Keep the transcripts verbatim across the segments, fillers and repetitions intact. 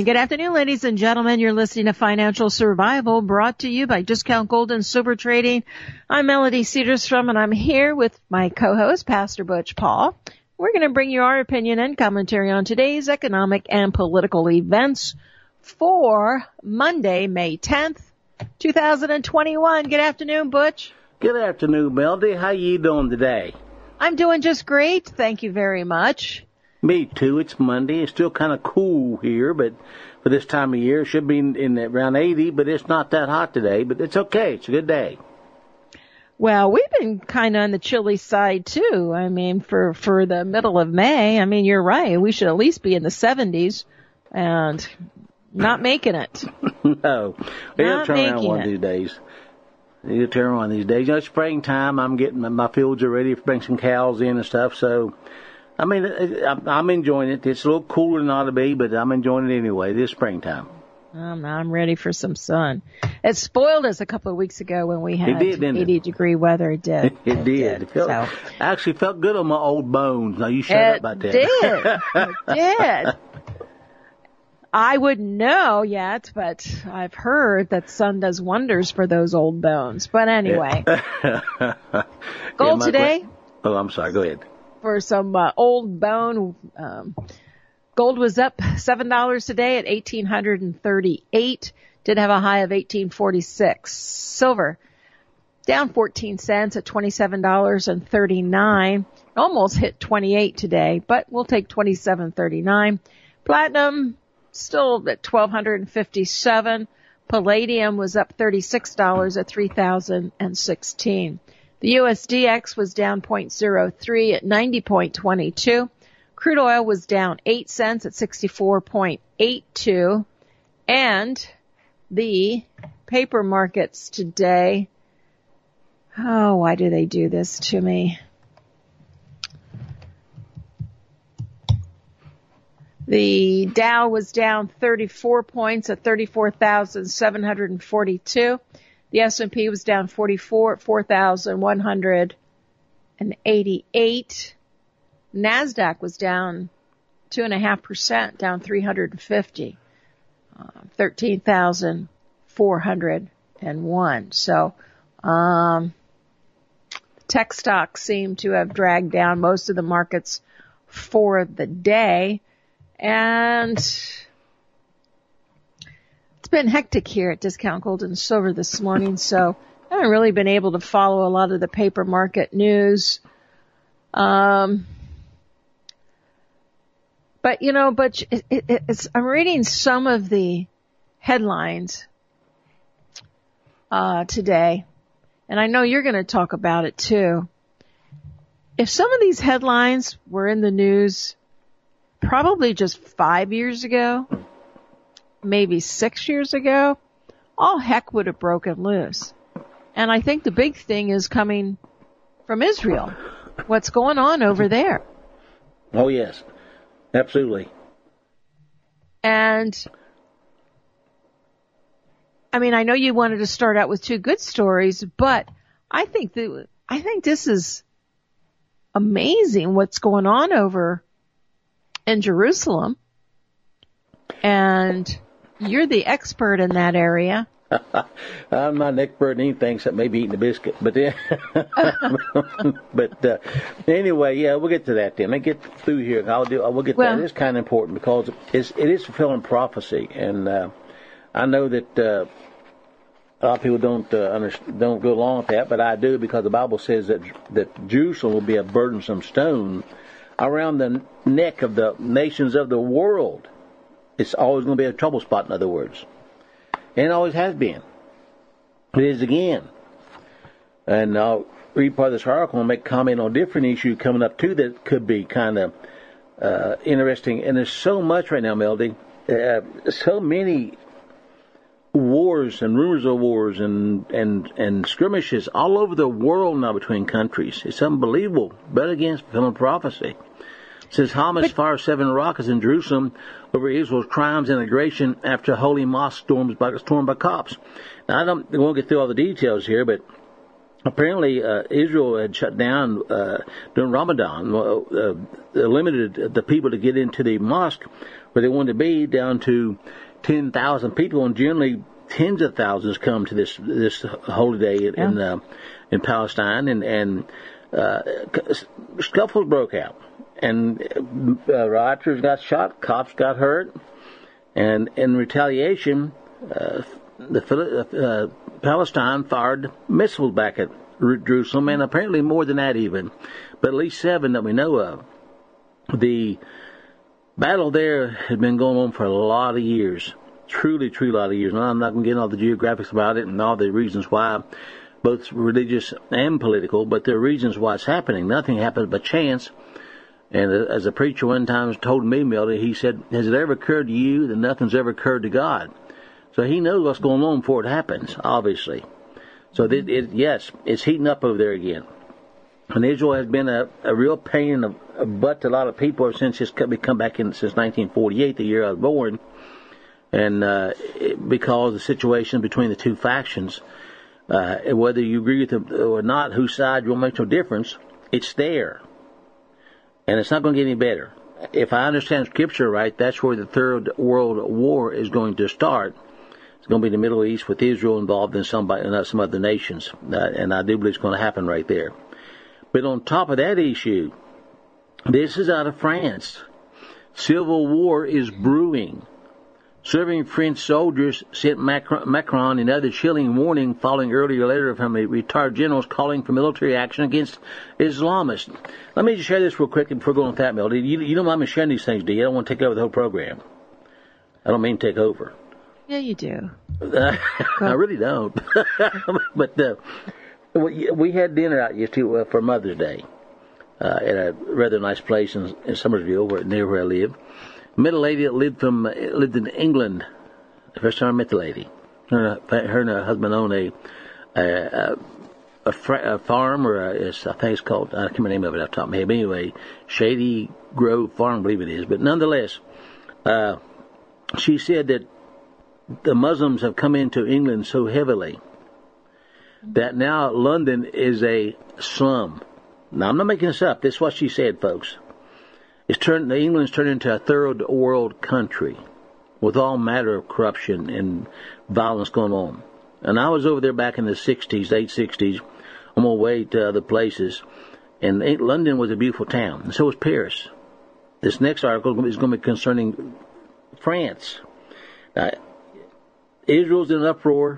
And good afternoon, ladies and gentlemen. You're listening to Financial Survival, brought to you by Discount Gold and Silver Trading. I'm Melody Cedarstrom, and I'm here with my co-host, Pastor Butch Paul. We're going to bring you our opinion and commentary on today's economic and political events for Monday, May tenth, two thousand twenty-one. Good afternoon, Butch. Good afternoon, Melody. How you doing today? I'm doing just great. Thank you very much. Me too. It's Monday. It's still kind of cool here, but for this time of year, it should be in, in around eighty, but it's not that hot today, but it's okay. It's a good day. Well, we've been kind of on the chilly side, too. I mean, for, for the middle of May, I mean, you're right. We should at least be in the seventies and not making it. No. It'll Not turn around making one it. of these days. It'll turn around one of these days. You know, it's springtime. I'm getting my fields are ready to bring some cows in and stuff, so... I mean, I'm enjoying it. It's a little cooler than it ought to be, but I'm enjoying it anyway. This springtime. Um, I'm ready for some sun. It spoiled us a couple of weeks ago when we had It did, didn't it? eighty degree weather. It did. It, it did. It felt, So, I actually felt good on my old bones. Now, you shut up it about that. did. It did. I wouldn't know yet, but I've heard that sun does wonders for those old bones. But anyway. Yeah. Gold Yeah, today. que- oh, I'm sorry. Go ahead. For some uh, old bone. Um, gold was up seven dollars today at eighteen thirty-eight. Did have a high of eighteen forty-six. Silver down fourteen cents at twenty-seven thirty-nine. Almost hit twenty-eight today, but we'll take twenty-seven thirty-nine. Platinum still at twelve fifty-seven. Palladium was up thirty-six dollars at three thousand sixteen. The U S D X was down zero point zero three at ninety point two two. Crude oil was down eight cents at sixty-four point eight two. And the paper markets today, oh, why do they do this to me? The Dow was down thirty-four points at thirty-four thousand seven hundred forty-two. The S and P was down forty-four at four thousand one hundred eighty-eight. NASDAQ was down two point five percent, down three hundred fifty, uh, thirteen thousand four hundred one. So, um, tech stocks seem to have dragged down most of the markets for the day. And it's been hectic here at Discount Gold and Silver this morning, so I haven't really been able to follow a lot of the paper market news. Um, but, you know, but it, it, it's, I'm reading some of the headlines uh, today, and I know you're going to talk about it too. If some of these headlines were in the news probably just five years ago, maybe six years ago, all heck would have broken loose. And I think the big thing is coming from Israel. What's going on over there? Oh, yes. Absolutely. And, I mean, I know you wanted to start out with two good stories, but I think that, I think this is amazing what's going on over in Jerusalem. And you're the expert in that area. I'm not an expert in anything except maybe eating a biscuit. But yeah. but uh, anyway, yeah, we'll get to that then. Let's get through here. I'll do. We'll get Well, to that. It's kind of important because it's, it is fulfilling prophecy, and uh, I know that uh, a lot of people don't uh, under, don't go along with that, but I do because the Bible says that that Jerusalem will be a burdensome stone around the neck of the nations of the world. It's always going to be a trouble spot, in other words. And it always has been. It is again. And I'll read part of this article and make comment on a different issue coming up, too, that could be kind of uh, interesting. And there's so much right now, Melody. Uh, so many wars and rumors of wars and, and, and skirmishes all over the world now between countries. It's unbelievable. But again, it's fulfilling prophecy. It says Hamas But, fires seven rockets in Jerusalem over Israel's crimes and aggression after holy mosque storms by, stormed by cops. Now, I don't I won't get through all the details here, but apparently uh, Israel had shut down uh, during Ramadan, uh, limited the people to get into the mosque where they wanted to be down to ten thousand people, and generally tens of thousands come to this this holy day in yeah. in, uh, in Palestine, and and uh, scuffles broke out, and uh, rioters got shot, cops got hurt, and in retaliation, uh, the uh, Palestine fired missiles back at Jerusalem, and apparently more than that even, but at least seven that we know of. The battle there had been going on for a lot of years, truly, truly a lot of years. Now, I'm not going to get into all the geographics about it and all the reasons why, both religious and political, but there are reasons why it's happening. Nothing happens by chance. And as a preacher one time told me, Mildy, he said, has it ever occurred to you that nothing's ever occurred to God? So he knows what's going on before it happens, obviously. So it, it, yes, it's heating up over there again. And Israel has been a, a real pain in the butt to a lot of people since it's come, come back in since nineteen forty-eight, the year I was born. And uh, it, because of the situation between the two factions, uh, whether you agree with them or not, whose side will make no difference, it's there. And it's not going to get any better. If I understand Scripture right, that's where the Third World War is going to start. It's going to be the Middle East with Israel involved in some, in some other nations. Uh, and I do believe it's going to happen right there. But on top of that issue, this is out of France. Civil war is brewing. Serving French soldiers sent Macron another chilling warning following earlier letter from a retired generals calling for military action against Islamists. Let me just share this real quick before going with that, Mildy. You, you don't mind me sharing these things, do you? I don't want to take over the whole program. I don't mean to take over. Yeah, you do. I really don't. But uh, we, we had dinner out yesterday uh, for Mother's Day uh, at a rather nice place in, in Somersville, where, near where I live. Met a lady that lived from lived in England. The first time I met the lady, her, her and her husband own a a, a, a farm, or a, I think it's called, I can't remember the name of it off the top of my head. But anyway, Shady Grove Farm, I believe it is. But nonetheless, uh, she said that the Muslims have come into England so heavily that now London is a slum. Now I'm not making this up. This is what she said, folks. It's turned, England's turned into a third world country with all manner of corruption and violence going on. And I was over there back in the sixties, late sixties, on my way to other places, and London was a beautiful town, and so was Paris. This next article is going to be concerning France. Now, Israel's in an uproar.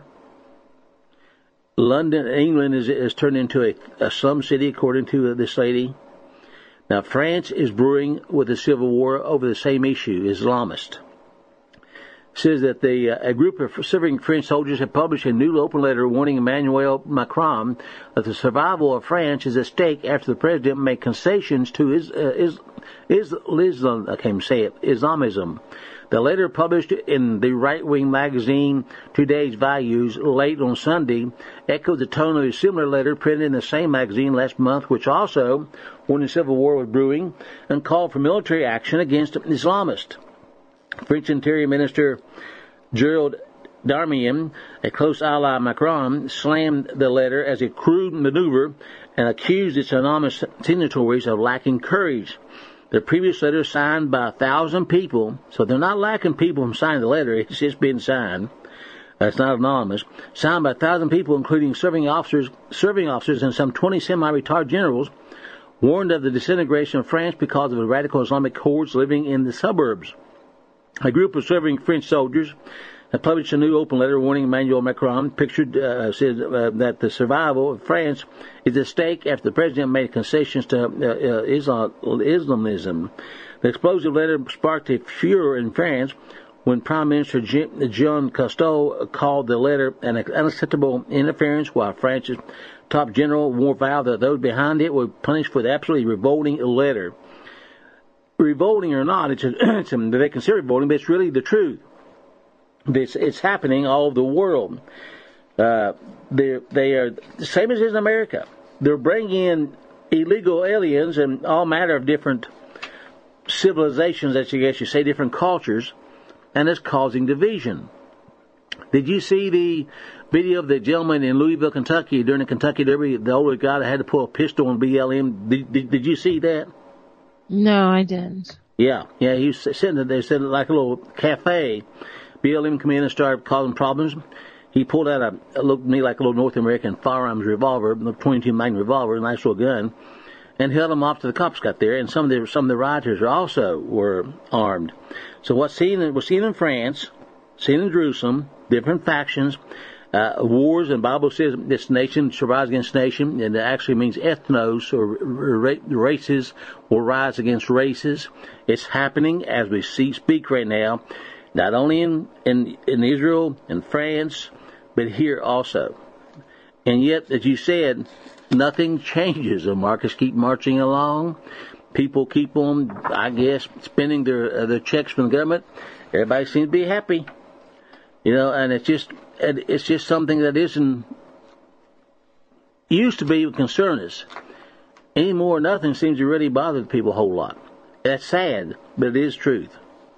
London, England, is, is turned into a, a slum city, according to this lady. Now, France is brewing with a civil war over the same issue, Islamist. It says that the, uh, a group of serving French soldiers have published a new open letter warning Emmanuel Macron that the survival of France is at stake after the president made concessions to his, uh, his, his, Islam, I can't even say it, Islamism. The letter, published in the right-wing magazine Today's Values late on Sunday, echoed the tone of a similar letter printed in the same magazine last month, which also warned the civil war was brewing and called for military action against Islamists. French Interior Minister Gerald Darmanin, a close ally of Macron, slammed the letter as a crude maneuver and accused its anonymous signatories of lacking courage. The previous letter, signed by a thousand people, so they're not lacking people from signing the letter, it's just been signed. Uh, it's not anonymous. Signed by a thousand people, including serving officers, serving officers and some twenty semi-retired generals, warned of the disintegration of France because of the radical Islamic hordes living in the suburbs. A group of serving French soldiers have published a new open letter warning Emmanuel Macron, pictured, uh, said uh, that the survival of France is at stake after the president made concessions to uh, uh, Islam, Islamism. The explosive letter sparked a furor in France when Prime Minister Jean Castex called the letter an unacceptable interference, while France's top general vowed that those behind it were punished for the absolutely revolting letter. Revolting or not, it's, a, it's a, they consider it revolting, but it's really the truth. It's, it's happening all over the world. Uh, they they are the same as in America. They're bringing in illegal aliens and all manner of different civilizations, as you guess you say, different cultures, and it's causing division. Did you see the video of the gentleman in Louisville, Kentucky, during the Kentucky Derby, the older guy that had to pull a pistol on B L M? Did, did, did you see that? No, I didn't. Yeah, yeah, he was sitting there, sitting like a little cafe. B L M come in and started causing problems. He pulled out a, it looked to me like a little North American firearms revolver, a twenty-two Magnum revolver, a nice little gun, and held him off till the cops got there. And some of the some of the rioters also were armed. So what's seen was seen in France, seen in Jerusalem, different factions, uh, wars, and the Bible says this nation shall rise against nation, and it actually means ethnos, or races will rise against races. It's happening as we see speak right now, not only in, in, in Israel and France, but here also. And yet, as you said, nothing changes. The markets keep marching along. People keep on, I guess, spending their uh, their checks from the government. Everybody seems to be happy, you know. And it's just it's just something that isn't used to be concern us anymore. Nothing seems to really bother people a whole lot. That's sad, but it is truth.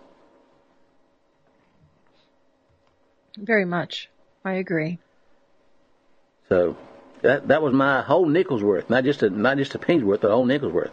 Very much, I agree. So that that was my whole nickel's worth, not just a not just a penny's worth, but a whole nickel's worth.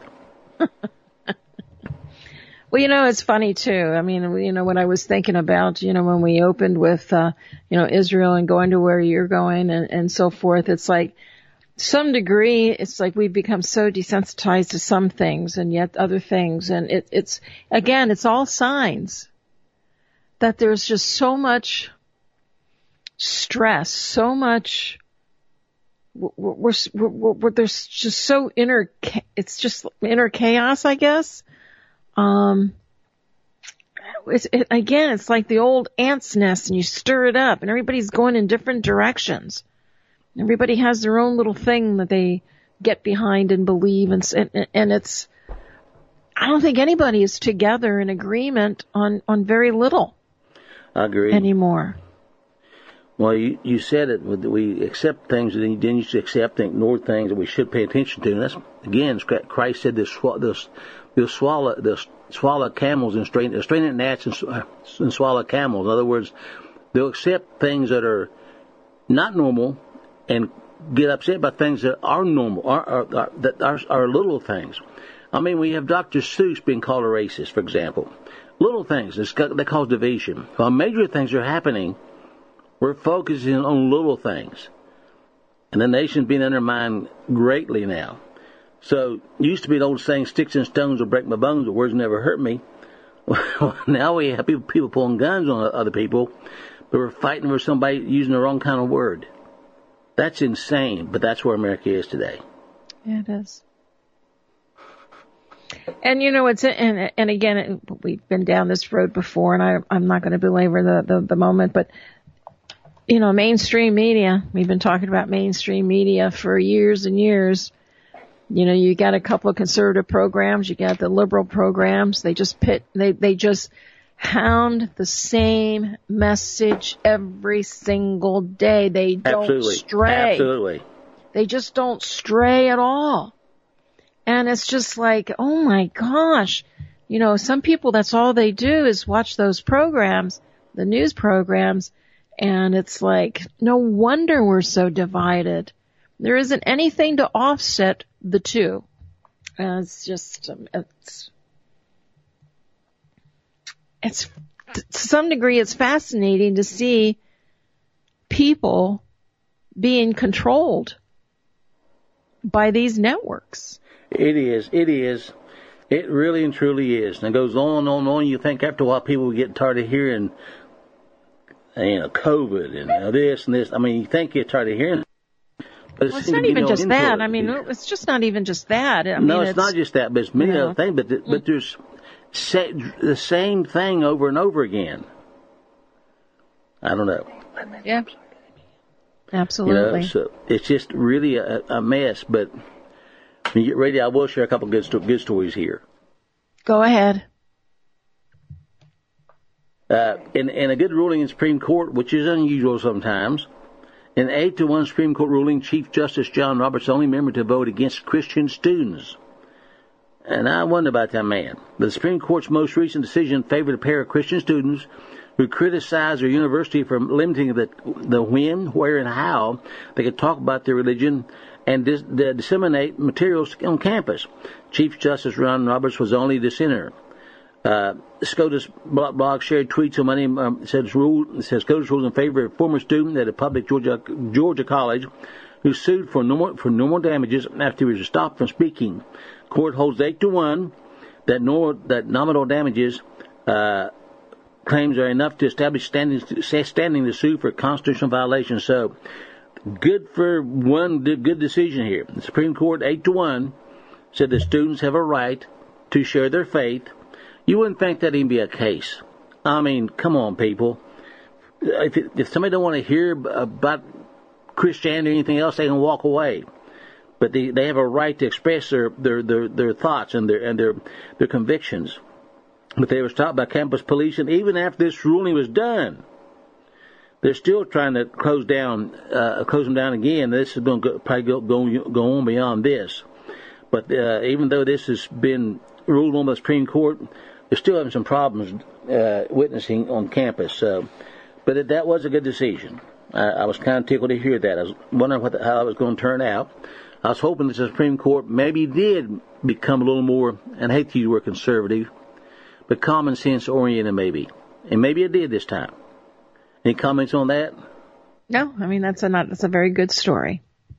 Well, you know, it's funny too. I mean, you know, what I was thinking about, you know, when we opened with, uh, you know, Israel and going to where you're going and, and so forth, it's like, some degree, it's like we've become so desensitized to some things and yet other things. And it, it's, again, it's all signs that there's just so much stress, so much, we're, we're, we're, we're there's just so inner, it's just inner chaos, I guess. Um, it's, it, again, it's like the old ant's nest and you stir it up and everybody's going in different directions. Everybody has their own little thing that they get behind and believe, and, and, and it's, I don't think anybody is together in agreement on, on very little. I agree. Anymore. Well, you, you said it, we accept things, and then you should accept and ignore things that we should pay attention to. And that's, again, Christ said this, this, they'll swallow, they'll swallow camels and strain, strain gnats and, and swallow camels. In other words, they'll accept things that are not normal and get upset about things that are normal, are, are, are, that are, are little things. I mean, we have Doctor Seuss being called a racist, for example. Little things that cause division. While major things are happening, we're focusing on little things. And the nation's being undermined greatly now. So, used to be an old saying, sticks and stones will break my bones, but words never hurt me. Well, now we have people, people pulling guns on other people, but we're fighting for somebody using the wrong kind of word. That's insane, but that's where America is today. Yeah, it is. And you know, it's, and, and again, it, we've been down this road before, and I, I'm not going to belabor the, the, the moment, but, you know, mainstream media, we've been talking about mainstream media for years and years. You know, you got a couple of conservative programs, you got the liberal programs, they just pit, they, they just hound the same message every single day. They don't Absolutely. stray. Absolutely. They just don't stray at all. And it's just like, oh my gosh, you know, some people, that's all they do is watch those programs, the news programs, and it's like, no wonder we're so divided. There isn't anything to offset the two. Uh, it's just, um, it's, it's, to some degree, it's fascinating to see people being controlled by these networks. It is. It is. It really and truly is. And it goes on and on and on. You think after a while people get tired of hearing, you know, COVID and you know, this and this. I mean, you think you're tired of hearing. But well, it's not even just that. I mean, it's just not even just that. I no, mean, it's, it's not just that, but it's many you know, other things. But the, but there's say, the same thing over and over again. I don't know. Yeah. Absolutely. You know, so it's just really a, a mess. But when you get ready, I will share a couple of good, sto- good stories here. Go ahead. Uh, in, in a good ruling in Supreme Court, which is unusual sometimes, in an eight to one Supreme Court ruling, Chief Justice John Roberts, the only member to vote against Christian students. And I wonder about that man. The Supreme Court's most recent decision favored a pair of Christian students who criticized their university for limiting the the when, where, and how they could talk about their religion and dis- the disseminate materials on campus. Chief Justice Ron Roberts was the only dissenter. Uh, SCOTUS blog shared tweets on Monday. Um, says rule says SCOTUS rules in favor of a former student at a public Georgia Georgia college who sued for normal for normal damages after he was stopped from speaking. Court holds eight to one that normal, that nominal damages uh, claims are enough to establish standing standing to sue for constitutional violations. So, good for one good decision here. The Supreme Court eight to one said that students have a right to share their faith. You wouldn't think that'd even be a case. I mean, come on, people. If, it, if somebody don't want to hear about Christianity or anything else, they can walk away. But they, they have a right to express their, their, their, their thoughts and their and their their convictions. But they were stopped by campus police, and even after this ruling was done, they're still trying to close down, uh, close them down again. This is going to go, probably go, go go on beyond this. But uh, even though this has been ruled on by the Supreme Court, they're still having some problems uh, witnessing on campus. So, but it, that was a good decision. I, I was kind of tickled to hear that. I was wondering what the, how it was going to turn out. I was hoping that the Supreme Court maybe did become a little more, and I hate to use the word conservative, but common sense oriented maybe. And maybe it did this time. Any comments on that? No, I mean, that's a not, that's a very good story.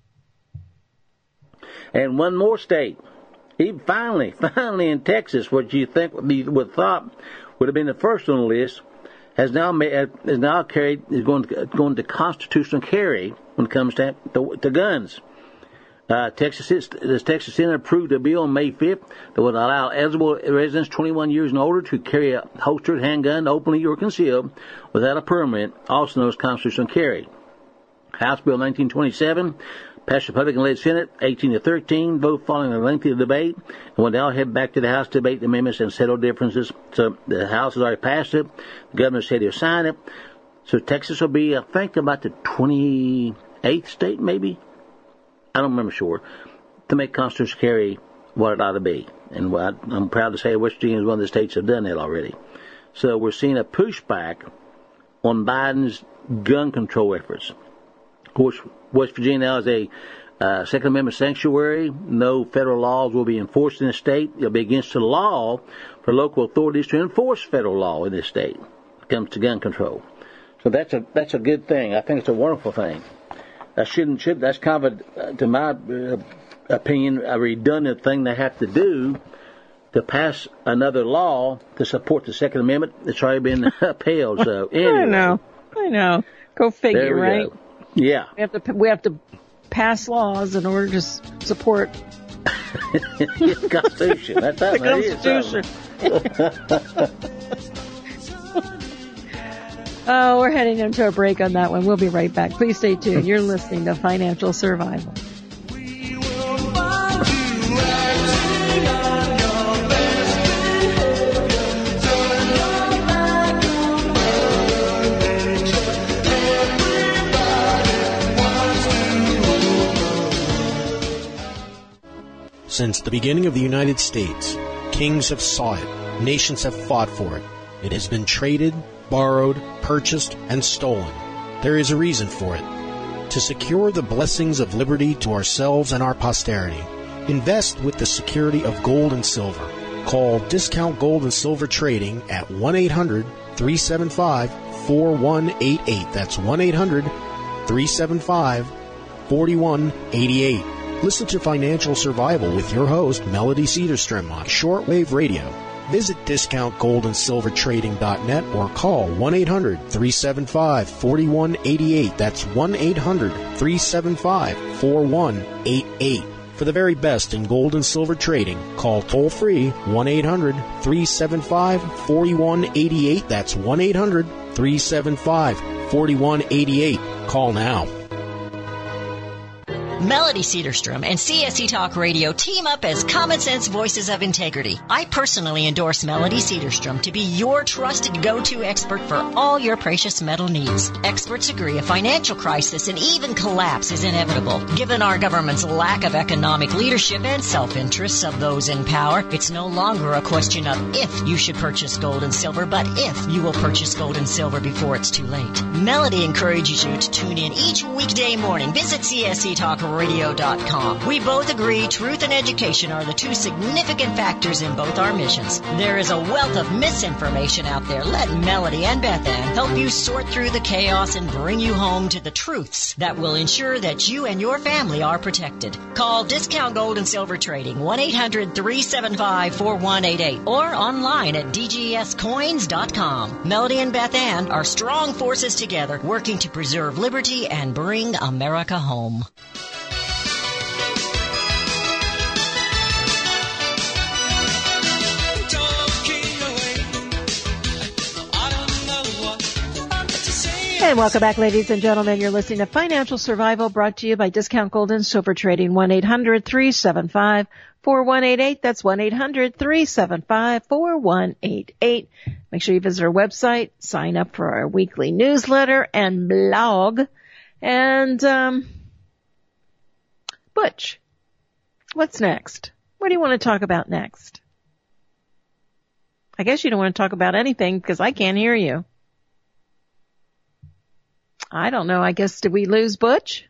And one more state. Even finally, finally in Texas, what you think would be, would thought would have been the first on the list, has now made, is now carried, is going to, going to constitutional carry when it comes to, to, to guns. Uh, Texas, the Texas Senate approved a bill on May fifth that would allow eligible residents twenty-one years and older to carry a holstered handgun openly or concealed without a permit, also known as constitutional carry. House Bill nineteen twenty-seven passed the Republican-led Senate eighteen to thirteen, vote following a lengthy debate, and will now head back to the House to debate the amendments and settle differences. So the House has already passed it. The governor said he'll sign it. So Texas will be, I think, about the twenty-eighth state, maybe. I don't remember sure, to make constitutional carry what it ought to be. And what I'm proud to say West Virginia is one of the states that have done that already. So we're seeing a pushback on Biden's gun control efforts. Of course, West Virginia now is a uh, Second Amendment sanctuary. No federal laws will be enforced in the state. It'll be against the law for local authorities to enforce federal law in this state when it comes to gun control. So that's a that's a good thing. I think it's a wonderful thing. That shouldn't should that's kind of a, to my uh, opinion, a redundant thing they have to do to pass another law to support the Second Amendment. It's already been upheld. So anyway, I know, I know. Go figure, right? Go. Yeah, we have to we have to pass laws in order to s- support the Constitution. That's that the Constitution. Oh, we're heading into a break on that one. We'll be right back. Please stay tuned. You're listening to Financial Survival. Since the beginning of the United States, kings have sought it, nations have fought for it. It has been traded, borrowed, purchased, and stolen. There is a reason for it. To secure the blessings of liberty to ourselves and our posterity, invest with the security of gold and silver. Call Discount Gold and Silver Trading at one eight hundred, three seven five, four one eight eight. That's one eight hundred, three seven five, four one eight eight. Listen to Financial Survival with your host, Melody Cedarstrom, on shortwave radio. Visit discount gold and silver trading dot net or call one eight hundred, three seven five, four one eight eight. That's one eight hundred, three seven five, four one eight eight. For the very best in gold and silver trading, call toll-free one eight hundred, three seven five, four one eight eight. That's one eight hundred, three seven five, four one eight eight. Call now. Melody Cedarstrom and C S E Talk Radio team up as common sense voices of integrity. I personally endorse Melody Cedarstrom to be your trusted go-to expert for all your precious metal needs. Experts agree a financial crisis and even collapse is inevitable. Given our government's lack of economic leadership and self-interests of those in power, it's no longer a question of if you should purchase gold and silver, but if you will purchase gold and silver before it's too late. Melody encourages you to tune in each weekday morning. Visit C S E Talk Radio dot com. We both agree truth and education are the two significant factors in both our missions. There is a wealth of misinformation out there. Let Melody and Beth Ann help you sort through the chaos and bring you home to the truths that will ensure that you and your family are protected. Call Discount Gold and Silver Trading, one eight hundred three seven five four one eight eight, or online at D G S coins dot com. Melody and Beth Ann are strong forces together, working to preserve liberty and bring America home. And welcome back, ladies and gentlemen. You're listening to Financial Survival, brought to you by Discount Gold and Silver Trading, one eight hundred three seven five four one eight eight. That's one eight hundred three seven five four one eight eight. Make sure you visit our website, sign up for our weekly newsletter and blog. And, um, Butch, what's next? What do you want to talk about next? I guess you don't want to talk about anything because I can't hear you. I don't know. I guess, did we lose Butch?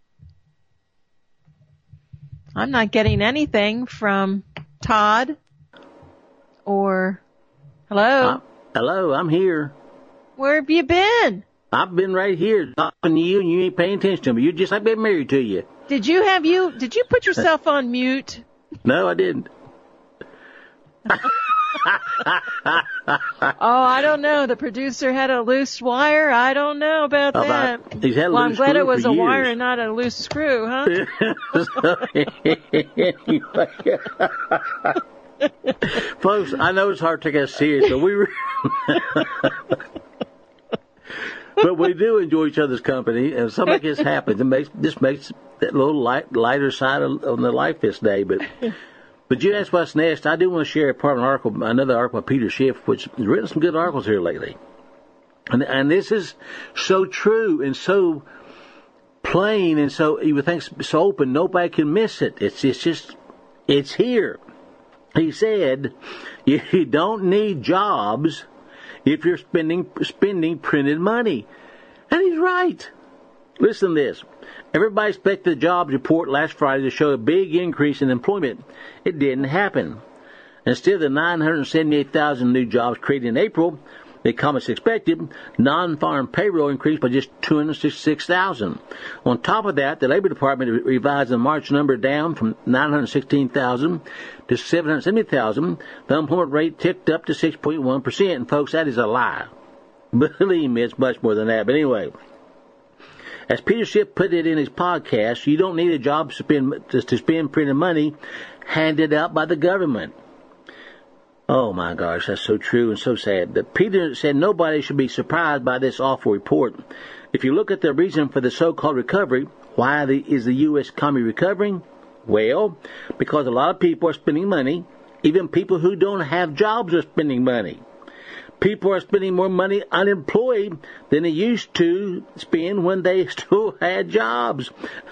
I'm not getting anything from Todd or, hello? Uh, hello, I'm here. Where have you been? I've been right here talking to you, and you ain't paying attention to me. You're just like I've been married to you. Did you have you, did you put yourself on mute? No, I didn't. Oh, I don't know. The producer had a loose wire. I don't know about oh, that. I, he's had a well, loose I'm glad screw it was for a years. wire and not a loose screw, huh? Folks, I know it's hard to take us serious, but we were but we do enjoy each other's company, and something like this happens. It makes this makes that little light, lighter side of, on the life this day, but. But you asked what's next. I do want to share a part of an article, another article by Peter Schiff, which has written some good articles here lately. And, and this is so true and so plain and so, you would think, so open, nobody can miss it. It's, it's just, it's here. He said, you don't need jobs if you're spending, spending printed money. And he's right. Listen to this. Everybody expected the jobs report last Friday to show a big increase in employment. It didn't happen. Instead of the nine hundred seventy-eight thousand new jobs created in April, the economists expected, non-farm payroll increased by just two hundred sixty-six thousand. On top of that, the Labor Department revised the March number down from nine hundred sixteen thousand to seven hundred seventy thousand. The unemployment rate ticked up to six point one percent. And folks, that is a lie. Believe me, it's much more than that. But anyway, as Peter Schiff put it in his podcast, you don't need a job to spend, to spend printed money handed out by the government. Oh my gosh, that's so true and so sad. But Peter said nobody should be surprised by this awful report. If you look at the reason for the so-called recovery, why the, is the U S economy recovering? Well, because a lot of people are spending money. Even people who don't have jobs are spending money. People are spending more money unemployed than they used to spend when they still had jobs.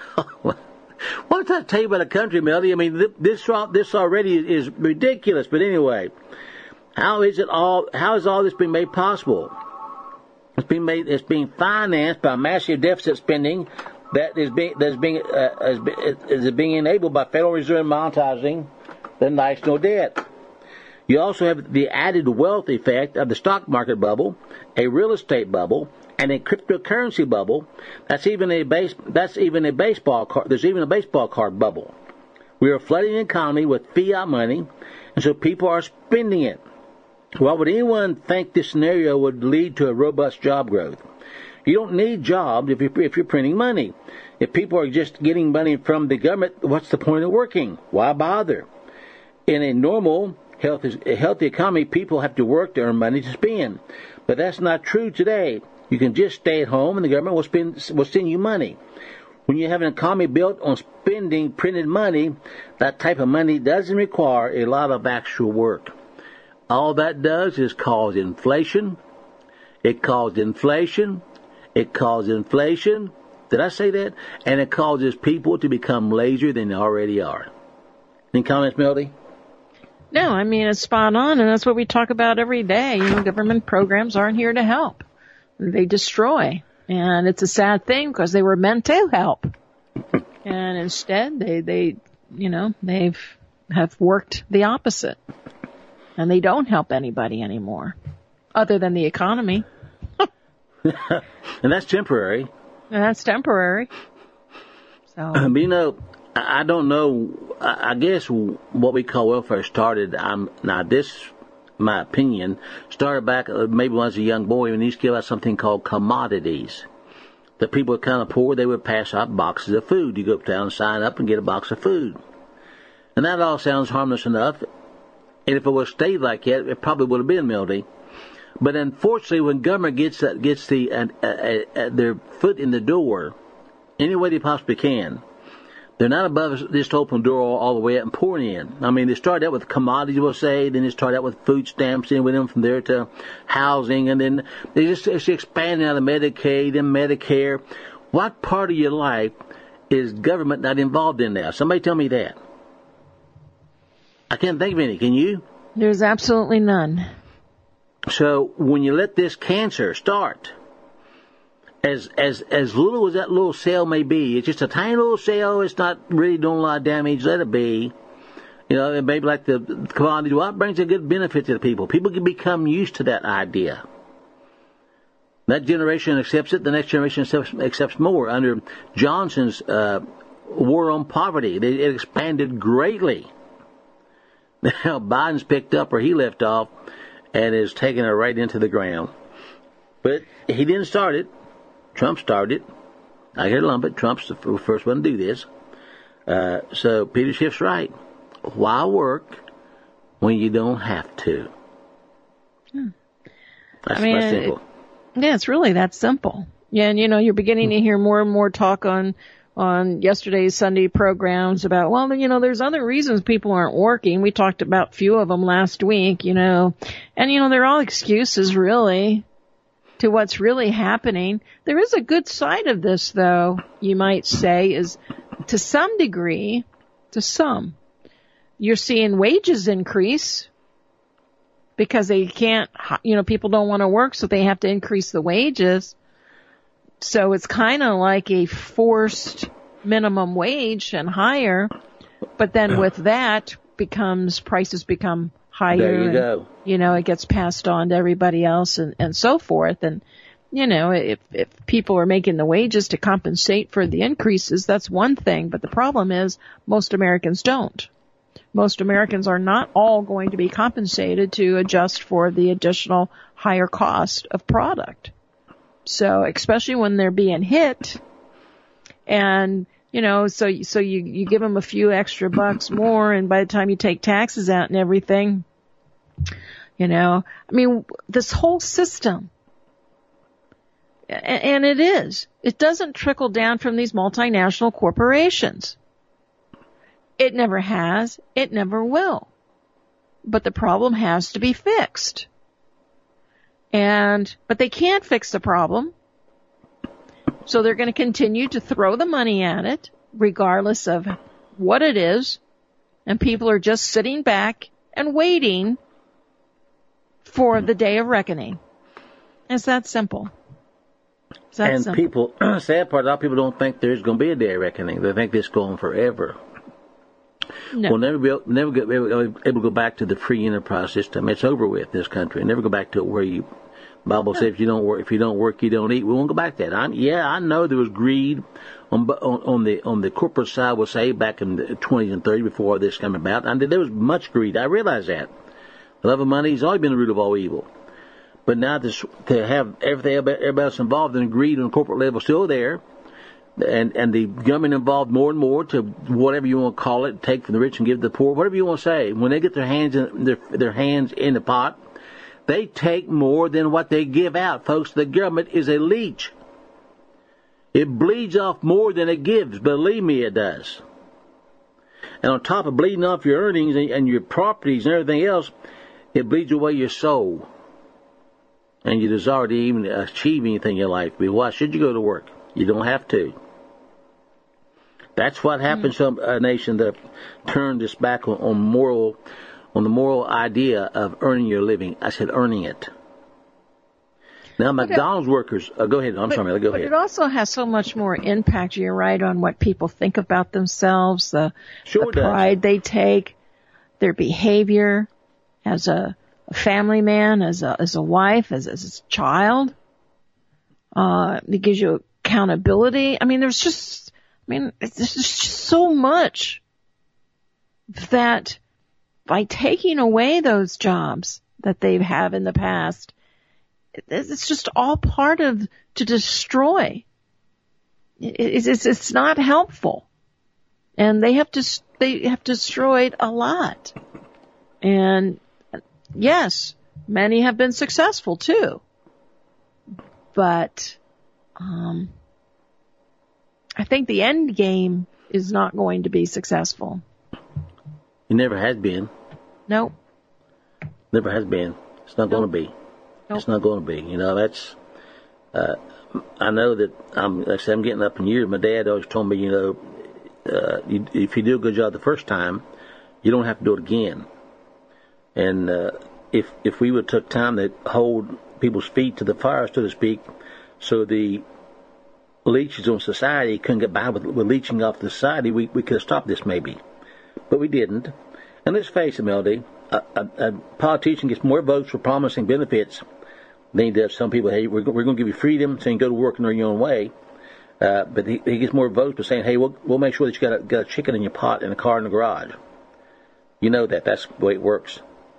What does that tell you about the country, Melody? I mean, this this already is ridiculous. But anyway, how is it all? How has all this been made possible? It's being made. It's being financed by massive deficit spending that is being that is being uh, is, is being enabled by Federal Reserve monetizing the national debt. You also have the added wealth effect of the stock market bubble, a real estate bubble, and a cryptocurrency bubble. That's even a base. That's even a baseball card. There's even a baseball card bubble. We are flooding the economy with fiat money, and so people are spending it. Why would anyone think this scenario would lead to a robust job growth? You don't need jobs if you're, if you're printing money. If people are just getting money from the government, what's the point of working? Why bother? In a normal Healthy, a healthy economy, people have to work to earn money to spend. But that's not true today. You can just stay at home and the government will spend will send you money. When you have an economy built on spending printed money, that type of money doesn't require a lot of actual work. All that does is cause inflation. It causes inflation. It causes inflation. Did I say that? And it causes people to become lazier than they already are. Any comments, Melody? No, I mean, it's spot on, and that's what we talk about every day. You know, government programs aren't here to help. They destroy. And it's a sad thing because they were meant to help. And instead, they, they, you know, they've have worked the opposite. And they don't help anybody anymore, other than the economy. And that's temporary. And that's temporary. So, but you know, I don't know. I guess what we call welfare started. I'm now this, my opinion, started back maybe when I was a young boy when they used to give out something called commodities. The people were kind of poor. They would pass out boxes of food. You go uptown, sign up, and get a box of food. And that all sounds harmless enough. And if it was stayed like that, it probably would have been Mildy. But unfortunately, when government gets uh, gets the uh, uh, uh, their foot in the door, any way they possibly can, they're not above just open the door all, all the way up and pouring in. I mean, they start out with commodities, we'll say, then they start out with food stamps, and with them from there to housing, and then they just, just expanding out of Medicaid and Medicare. What part of your life is government not involved in now? Somebody tell me that. I can't think of any. Can you? There's absolutely none. So when you let this cancer start, as as as little as that little cell may be, it's just a tiny little cell. It's not really doing a lot of damage. Let it be. You know, it may be like the commodity. Well, it brings a good benefit to the people. People can become used to that idea. That generation accepts it. The next generation accepts, accepts more. Under Johnson's uh, war on poverty, it expanded greatly. Now Biden's picked up where he left off and is taking it right into the ground. But he didn't start it. Trump started it. I get a lump it. Trump's the first one to do this. Uh, so Peter Schiff's right. Why work when you don't have to? Hmm. That's, I mean, that's simple. It, yeah, it's really that simple. Yeah, and you know, you're beginning to hear more and more talk on on yesterday's Sunday programs about, well, you know, there's other reasons people aren't working. We talked about a few of them last week, you know, and, you know, they're all excuses, really, to what's really happening. There is a good side of this, though, you might say, is to some degree, to some, you're seeing wages increase because they can't, you know, people don't want to work, so they have to increase the wages. So it's kind of like a forced minimum wage and higher, but then with that becomes, prices become higher. There you and, go. You know, it gets passed on to everybody else and, and so forth. And, you know, if, if people are making the wages to compensate for the increases, that's one thing. But the problem is most Americans don't. Most Americans are not all going to be compensated to adjust for the additional higher cost of product. So, especially when they're being hit, and, you know, so, so you, you give them a few extra bucks more, and by the time you take taxes out and everything, you know, I mean, this whole system, and, and it is, it doesn't trickle down from these multinational corporations. It never has, it never will. But the problem has to be fixed. And, but they can't fix the problem. So they're going to continue to throw the money at it, regardless of what it is. And people are just sitting back and waiting for the day of reckoning. It's that simple. It's that and simple. people, sad part, a lot of people don't think there's going to be a day of reckoning. They think this is going forever. No. We'll never be able, never get, be able to go back to the free enterprise system. It's over with in this country. Never go back to it where you, Bible says if you don't work, if you don't work, you don't eat. We won't go back to that. I'm, yeah, I know there was greed on, on on the on the corporate side. We'll say back in the twenties and thirties before this came about. And there was much greed. I realize that. The love of money has always been the root of all evil. But now this, to have everything, everybody else involved in greed on the corporate level still there, and and the government involved more and more to whatever you want to call it, take from the rich and give to the poor, whatever you want to say. When they get their hands in their their hands in the pot, they take more than what they give out, folks. The government is a leech. It bleeds off more than it gives. Believe me, it does. And on top of bleeding off your earnings and, and your properties and everything else, it bleeds away your soul. And your desire to even achieve anything in your life. But why should you go to work? You don't have to. That's what happens mm. to a nation that turned this back on, on moral, on the moral idea of earning your living. I said earning it. Now, but McDonald's it, workers, uh, go ahead. I'm but, sorry, go but ahead. But it also has so much more impact, you're right, on what people think about themselves, the, sure the pride they take, their behavior as a, a family man, as a as a wife, as, as a child. Uh, it gives you accountability. I mean, there's just, I mean, there's just so much that by taking away those jobs that they have in the past, it's just all part of to destroy. It's, it's, it's not helpful, and they have to they have destroyed a lot. And yes, many have been successful too, but um, I think the end game is not going to be successful. It never has been. Nope. Never has been. It's not nope. going to be. Nope. It's not going to be. You know, that's, uh, I know that I'm, like I said, I'm getting up in years. My dad always told me, you know, uh, you, if you do a good job the first time, you don't have to do it again. And, uh, if, if we would took time to hold people's feet to the fire, so to speak, so the leeches on society couldn't get by with, with leeching off the society, we, we could have stopped this maybe. But we didn't. And let's face it, Melody, a, a, a politician gets more votes for promising benefits than he does some people. Hey, we're, we're going to give you freedom, so you can go to work and earn your own way. Uh, but he, he gets more votes by saying, hey, we'll, we'll make sure that you got a, got a chicken in your pot and a car in the garage. You know that. That's the way it works.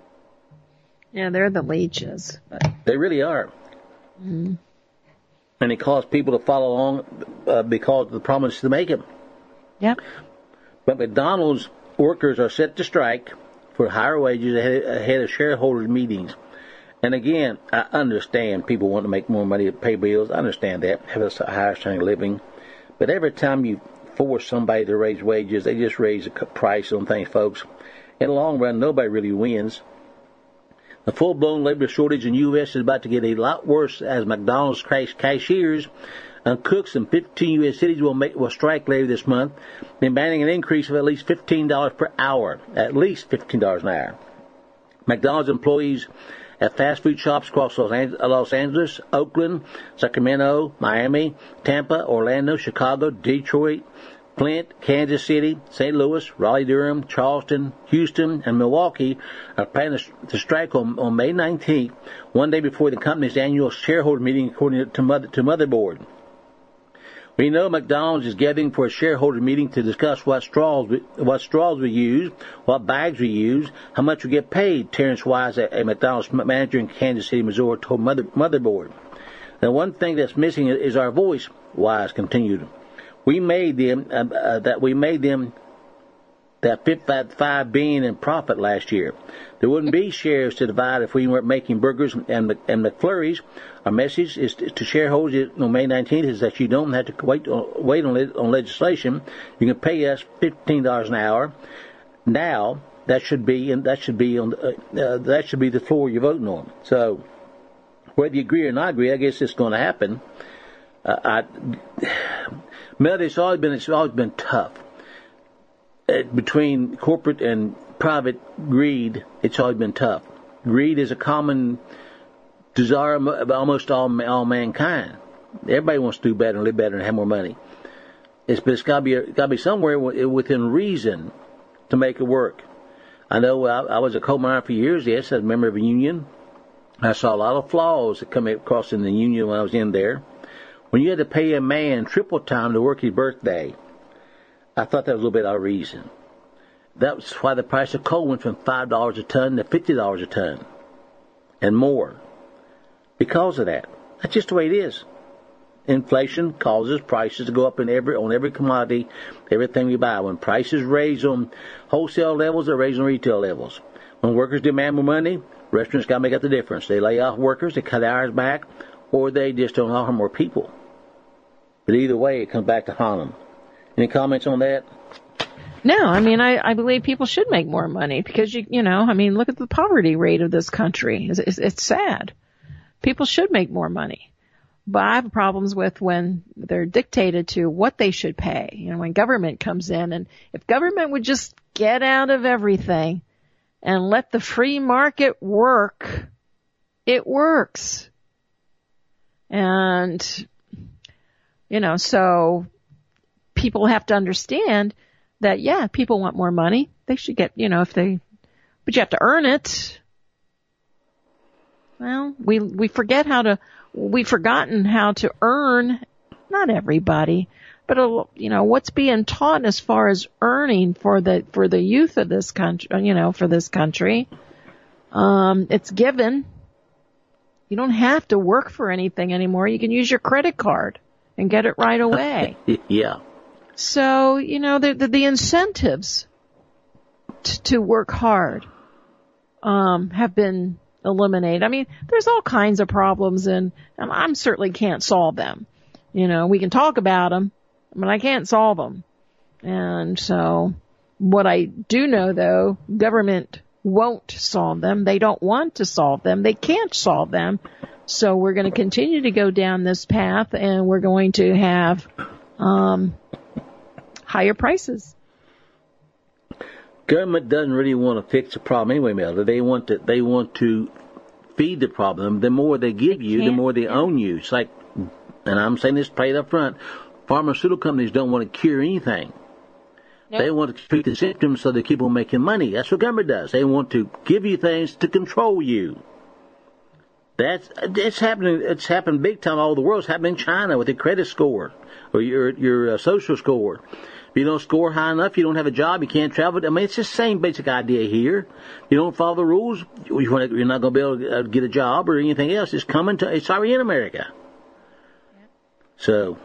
Yeah, they're the leeches. But... They really are. Mm-hmm. And it caused people to follow along uh, because of the promise to make it. Yep. But McDonald's workers are set to strike for higher wages ahead, ahead of shareholders' meetings. And again, I understand people want to make more money to pay bills. I understand that, have a higher standard of living. But every time you force somebody to raise wages, they just raise the price on things, folks. In the long run, nobody really wins. The full-blown labor shortage in the U S is about to get a lot worse as McDonald's cashiers and cooks in fifteen U S cities will make will strike later this month, demanding an increase of at least fifteen dollars per hour, at least fifteen dollars an hour. McDonald's employees at fast food shops across Los Angeles, Oakland, Sacramento, Miami, Tampa, Orlando, Chicago, Detroit, Flint, Kansas City, Saint Louis, Raleigh-Durham, Charleston, Houston, and Milwaukee are planning to strike on, on May nineteenth, one day before the company's annual shareholder meeting, according to, Mother, to Motherboard. We know McDonald's is gathering for a shareholder meeting to discuss what straws we, what straws we use, what bags we use, how much we get paid, Terrence Wise, a, a McDonald's manager in Kansas City, Missouri, told Mother, Motherboard. Now, one thing that's missing is our voice, Wise continued. We made them, uh, uh, that we made them that fifty-five billion dollars in profit last year. There wouldn't be shares to divide if we weren't making burgers and, and McFlurries. Our message is to, to shareholders on May nineteenth is that you don't have to wait on, wait on, on legislation. You can pay us fifteen dollars an hour. Now that should be and that should be on uh, uh, that should be the floor you're voting on. So whether you agree or not agree, I guess it's going to happen. Uh, I, Melody, it's always been it's always been tough. Uh, between corporate and private greed, it's always been tough. Greed is a common desire of almost all all mankind. Everybody wants to do better and live better and have more money. It's, but it's got to be got to be somewhere within reason to make it work. I know I, I was a coal miner for years. Yes, as a member of a union. I saw a lot of flaws that come across in the union when I was in there. When you had to pay a man triple time to work his birthday, I thought that was a little bit out of reason. That's why the price of coal went from five dollars a ton to fifty dollars a ton and more. Because of that. That's just the way it is. Inflation causes prices to go up in every on every commodity, everything we buy. When prices raise on wholesale levels, they raise on retail levels. When workers demand more money, restaurants got to make up the difference. They lay off workers, they cut hours back, or they just don't hire more people. But either way, it comes back to haunt them. Any comments on that? No, I mean, I, I believe people should make more money because, you you know, I mean, look at the poverty rate of this country. It's, it's, it's sad. People should make more money. But I have problems with when they're dictated to what they should pay. You know, when government comes in, and if government would just get out of everything and let the free market work, it works. And, you know, so people have to understand that, yeah, people want more money. They should get, you know, if they, but you have to earn it. Well, we, we forget how to, we've forgotten how to earn, not everybody, but, you know, what's being taught as far as earning for the, for the youth of this country, you know, for this country. Um, it's given. You don't have to work for anything anymore. You can use your credit card and get it right away. Yeah. So, you know, the, the, the incentives t- to work hard um, have been eliminated. I mean, there's all kinds of problems, and I certainly can't solve them. You know, we can talk about them, but I can't solve them. And so what I do know, though, government won't solve them. They don't want to solve them. They can't solve them. So we're going to continue to go down this path, and we're going to have um higher prices. Government doesn't really want to fix the problem anyway, Melda. They want to. They want to feed the problem. The more they give you, the more they own you. It's like, and I'm saying this straight up front, pharmaceutical companies don't want to cure anything. Nope. They want to treat the symptoms so they keep on making money. That's what government does. They want to give you things to control you. That's it's happening. It's happened big time all over the world. It's happening in China with your credit score or your your uh, social score. If you don't score high enough, you don't have a job, you can't travel. I mean, it's the same basic idea here. You don't follow the rules, you're not going to be able to get a job or anything else. It's coming to. It's already in America. Yep. So,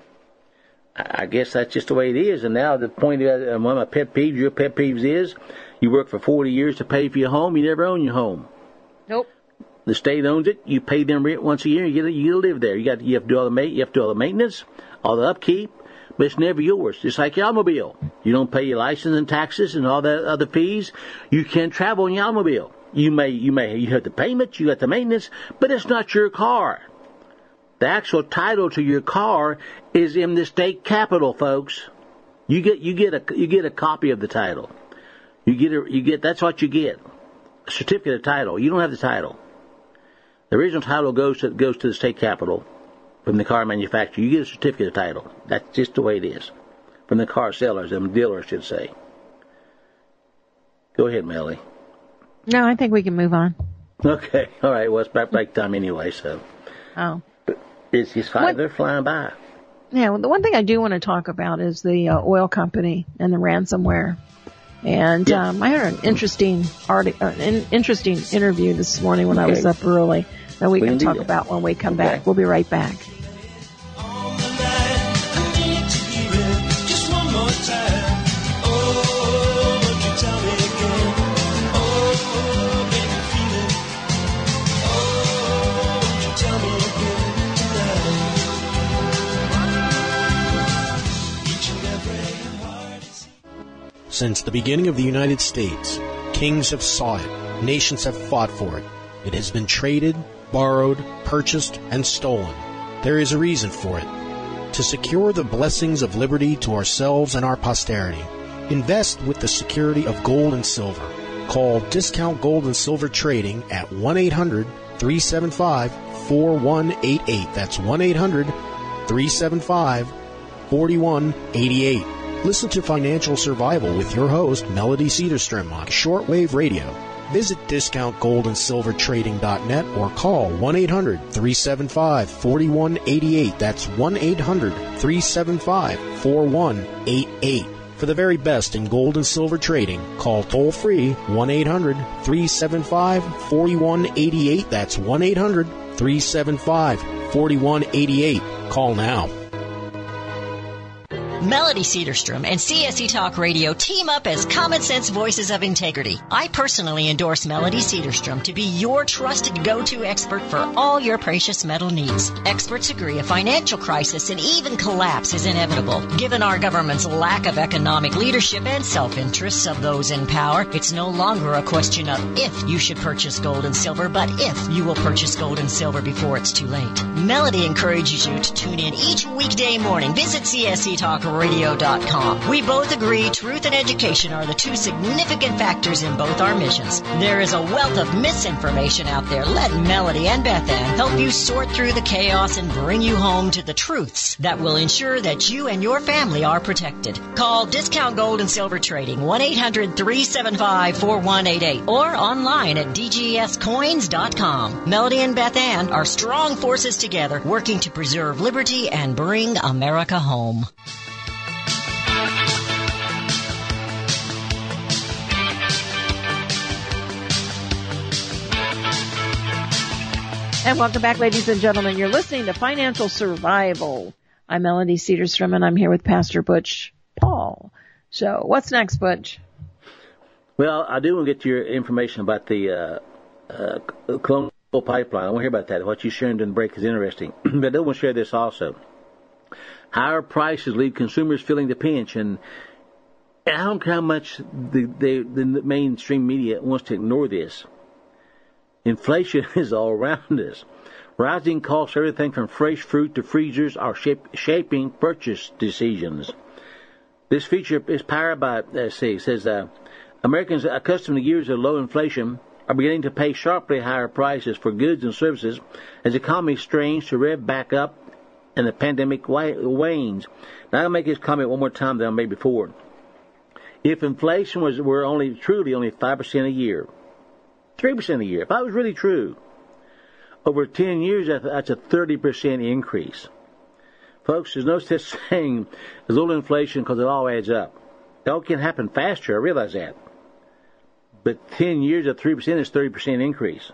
I guess that's just the way it is. And now the point is, one of my pet peeves, your pet peeves is, you work for forty years to pay for your home, you never own your home. Nope. The state owns it. You pay them rent once a year. You get to, you get to live there. You got you have to do all the ma- you have to do all the maintenance, all the upkeep, but it's never yours. It's like your automobile. You don't pay your license and taxes and all that other fees. You can't travel in your automobile. You may you may you have the payments, you got the maintenance, but it's not your car. The actual title to your car is in the state capitol, folks. You get you get a you get a copy of the title. You get a, you get that's what you get. A certificate of title. You don't have the title. The original title goes to goes to the state capitol from the car manufacturer. You get a certificate of title. That's just the way it is. From the car sellers, the dealers, I should say. Go ahead, Melly. No, I think we can move on. Okay. All right. Well, it's back break time anyway, so. Oh. But it's just fine. They're flying by. Yeah, well, the one thing I do want to talk about is the uh, oil company and the ransomware. And yes. um, I heard an interesting article, uh, an interesting interview this morning when okay. I was up early that we, we can talk that. about when we come okay. back. We'll be right back. Since the beginning of the United States, kings have sought it, nations have fought for it. It has been traded, borrowed, purchased, and stolen. There is a reason for it. To secure the blessings of liberty to ourselves and our posterity, invest with the security of gold and silver. Call Discount Gold and Silver Trading at one eight hundred, three seven five, four one eight eight. That's one eight hundred, three seven five, four one eight eight. Listen to Financial Survival with your host, Melody Cedarstrom, on shortwave radio. Visit discount gold and silver trading dot net or call one eight hundred, three seven five, four one eight eight. That's one eight hundred, three seven five, four one eight eight. For the very best in gold and silver trading, call toll-free one eight hundred, three seven five, four one eight eight. That's one eight hundred, three seven five, four one eight eight. Call now. Melody Cedarstrom and C S E Talk Radio team up as common sense voices of integrity. I personally endorse Melody Cedarstrom to be your trusted go-to expert for all your precious metal needs. Experts agree a financial crisis and even collapse is inevitable. Given our government's lack of economic leadership and self-interests of those in power, it's no longer a question of if you should purchase gold and silver, but if you will purchase gold and silver before it's too late. Melody encourages you to tune in each weekday morning. Visit C S E Talk radio dot com. We both agree truth and education are the two significant factors in both our missions. There is a wealth of misinformation out there. Let Melody and Beth Ann help you sort through the chaos and bring you home to the truths that will ensure that you and your family are protected. Call Discount Gold and Silver Trading, one eight hundred three seven five four one eight eight, or online at d g s coins dot com. Melody and Beth Ann are strong forces together, working to preserve liberty and bring America home. And welcome back, ladies and gentlemen. You're listening to Financial Survival. I'm Melody Cedarstrom, and I'm here with Pastor Butch Paul. So what's next, Butch? Well, I do want to get your information about the uh, uh, Colonial Pipeline. I want to hear about that. What you shared in the break is interesting. But I do want to share this also. Higher prices leave consumers feeling the pinch, and I don't care how much the, the, the mainstream media wants to ignore this. Inflation is all around us. Rising costs, everything from fresh fruit to freezers, are shape, shaping purchase decisions. This feature is powered by, let's see, it says, uh, Americans accustomed to years of low inflation are beginning to pay sharply higher prices for goods and services as the economy strains to rev back up and the pandemic wanes. Now, I'll make this comment one more time than I made before. If inflation was were only truly only five percent a year, three percent a year, if that was really true, over ten years, that's a thirty percent increase. Folks, there's no such thing as little inflation because it all adds up. It all can happen faster, I realize that. But ten years at three percent is thirty percent increase.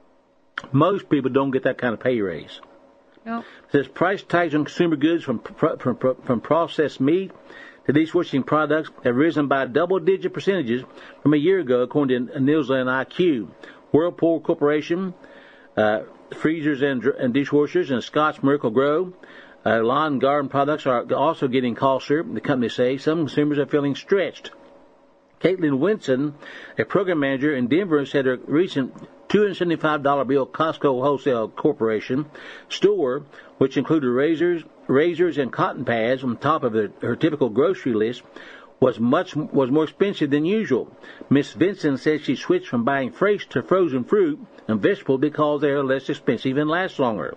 Most people don't get that kind of pay raise. Nope. It says price tags on consumer goods from, from, from processed meat to dishwashing products have risen by double-digit percentages from a year ago, according to Nielsen and I Q. Whirlpool Corporation, uh, freezers and, and dishwashers, and Scotts Miracle-Gro, uh, lawn and garden products are also getting costlier, the company says. Some consumers are feeling stretched. Caitlin Winson, a program manager in Denver, said her recent two hundred seventy-five dollars bill Costco Wholesale Corporation store, which included razors, razors and cotton pads on top of the, her typical grocery list, was much was more expensive than usual. Miss Vinson said she switched from buying fresh to frozen fruit and vegetables because they are less expensive and last longer.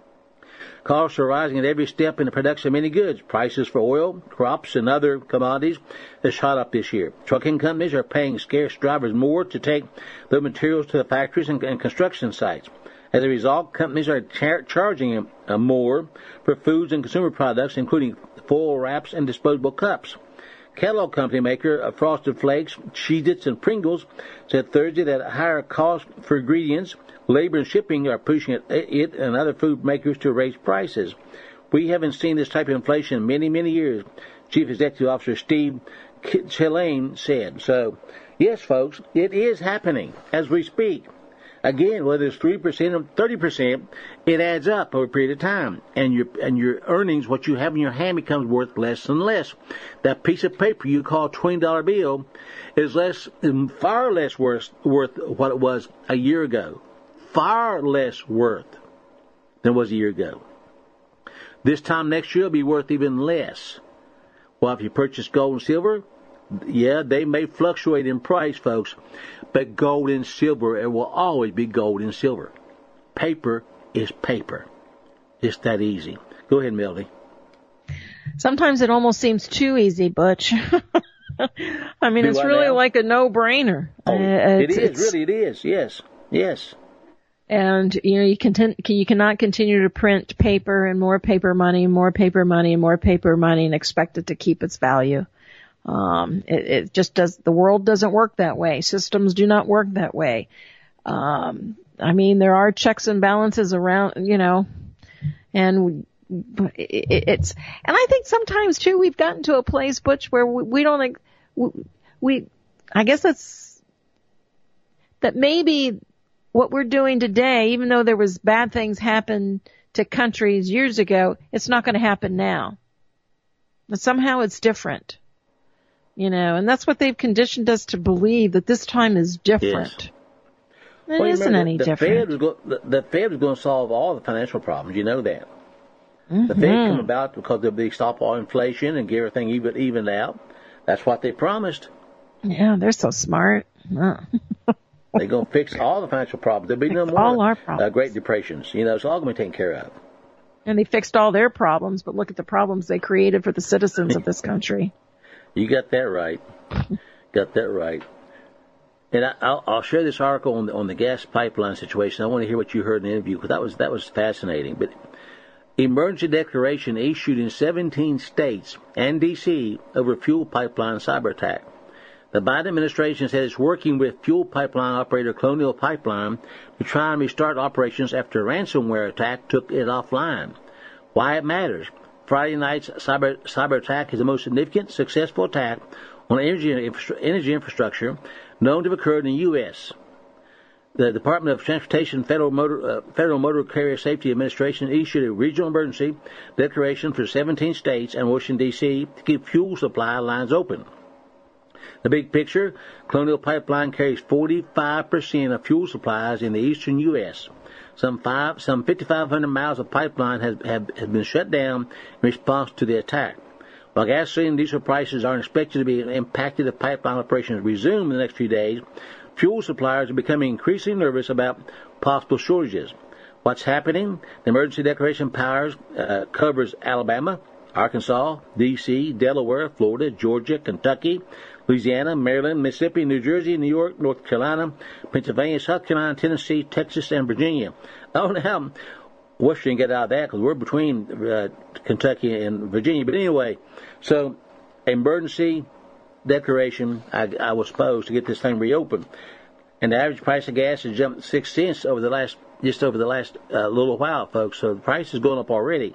Costs are rising at every step in the production of many goods. Prices for oil, crops, and other commodities have shot up this year. Trucking companies are paying scarce drivers more to take their materials to the factories and, and construction sites. As a result, companies are char- charging uh, more for foods and consumer products, including foil wraps and disposable cups. Kellogg Company maker of Frosted Flakes, Cheez-Its, and Pringles said Thursday that higher costs for ingredients, labor, and shipping are pushing it, it and other food makers to raise prices. We haven't seen this type of inflation in many, many years, Chief Executive Officer Steve Chilane said. So, yes, folks, it is happening as we speak. Again, whether it's three percent or thirty percent, it adds up over a period of time. And your and your earnings, what you have in your hand, becomes worth less and less. That piece of paper you call a twenty dollar bill is less, far less worth, worth what it was a year ago. Far less worth than it was a year ago. This time next year, it'll be worth even less. Well, if you purchase gold and silver, yeah, they may fluctuate in price, folks, but gold and silver, it will always be gold and silver. Paper is paper. It's that easy. Go ahead, Melody. Sometimes it almost seems too easy, Butch. I mean, Do it's I really now? like a no-brainer. Oh, Uh, it it's- is, it's- really, it is. Yes, yes. And, you know, you can, you cannot continue to print paper and more paper money, more paper money, and more paper money and expect it to keep its value. Um, it, it just does, the world doesn't work that way. Systems do not work that way. Um, I mean, there are checks and balances around, you know, and it's, and I think sometimes too, we've gotten to a place, Butch, where we, we don't, we, we, I guess that's, that maybe what we're doing today, even though there was bad things happen to countries years ago, it's not going to happen now. But somehow it's different. You know, and that's what they've conditioned us to believe, that this time is different. Yes. It well, isn't remember, any the different. Fed was go, the, the Fed was going to solve all the financial problems. You know that. Mm-hmm. The Fed came about because they stop all inflation and get everything even, evened out. That's what they promised. Yeah, they're so smart. Oh. They're going to fix all the financial problems. There'll be no more all our problems. Uh, Great Depressions. You know, it's all going to be taken care of. And they fixed all their problems, but look at the problems they created for the citizens of this country. You got that right. Got that right. And I, I'll, I'll share this article on the, on the gas pipeline situation. I want to hear what you heard in the interview, because that was, that was fascinating. But emergency declaration issued in seventeen states and D C over fuel pipeline cyber attack. The Biden administration said it's working with fuel pipeline operator Colonial Pipeline to try and restart operations after a ransomware attack took it offline. Why it matters. Friday night's cyber, cyber attack is the most significant successful attack on energy, energy infrastructure known to have occurred in the U S The Department of Transportation Federal Motor, uh, Federal Motor Carrier Safety Administration issued a regional emergency declaration for seventeen states and Washington, D C to keep fuel supply lines open. The big picture, Colonial Pipeline carries forty-five percent of fuel supplies in the eastern U S Some five, some fifty-five hundred miles of pipeline has, have, have been shut down in response to the attack. While gasoline and diesel prices aren't expected to be impacted if pipeline operations resume in the next few days, fuel suppliers are becoming increasingly nervous about possible shortages. What's happening? The emergency declaration powers uh, covers Alabama, Arkansas, D C, Delaware, Florida, Georgia, Kentucky, Louisiana, Maryland, Mississippi, New Jersey, New York, North Carolina, Pennsylvania, South Carolina, Tennessee, Texas, and Virginia. I don't know how Western get out of that because we're between uh, Kentucky and Virginia. But anyway, so emergency declaration, I, I was supposed to get this thing reopened. And the average price of gas has jumped six cents over the last, just over the last uh, little while, folks. So the price is going up already.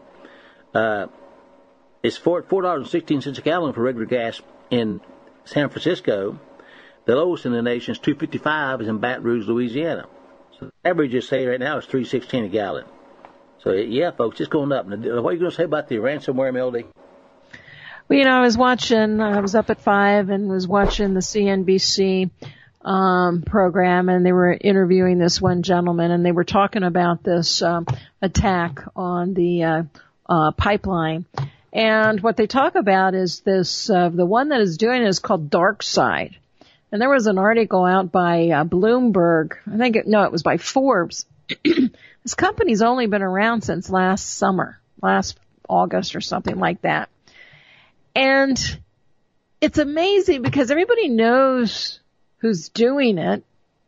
Uh, it's four four dollars and sixteen cents a gallon for regular gas in San Francisco. The lowest in the nation is two fifty-five is in Baton Rouge, Louisiana. So the average, just say right now, is three sixteen a gallon. So yeah, folks, it's going up. Now, what are you going to say about the ransomware, Melody? Well, you know, I was watching. I was up at five and was watching the C N B C um program, and they were interviewing this one gentleman, and they were talking about this um attack on the uh, uh pipeline. And what they talk about is this, uh, the one that is doing it is called DarkSide. And there was an article out by uh, Bloomberg. I think, it, no, it was by Forbes. This company's only been around since last summer, last August or something like that. And it's amazing because everybody knows who's doing it.